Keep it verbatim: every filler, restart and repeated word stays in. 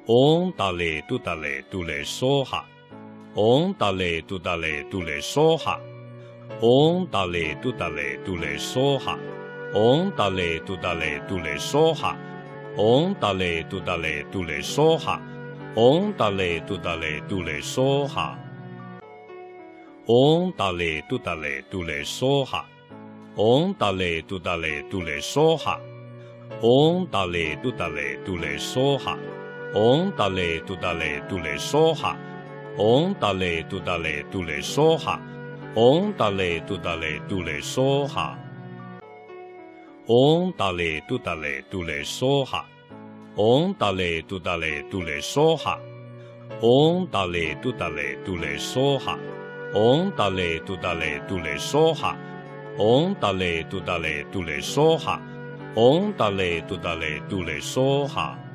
嗡达咧嘟达咧嘟咧梭哈，嗡达咧嘟达咧嘟咧梭哈，嗡达咧嘟达咧嘟咧梭哈，嗡达咧嘟达咧嘟咧梭哈，嗡达咧嘟达咧嘟咧梭哈，嗡达咧嘟达咧嘟咧梭哈，嗡达咧嘟达咧嘟咧梭哈，嗡达咧嘟达咧嘟咧梭哈，嗡达咧嘟达咧嘟咧梭哈，嗡达咧嘟达咧嘟咧梭哈，嗡达咧嘟达咧嘟咧梭哈，嗡达咧嘟达咧嘟咧梭哈，嗡达咧嘟达咧嘟咧梭哈，嗡达咧嘟达咧嘟咧梭哈，嗡达咧嘟达咧嘟咧梭哈，嗡达咧嘟达咧嘟咧梭哈，嗡达咧嘟达咧嘟咧梭哈，嗡达咧嘟达咧嘟咧梭哈。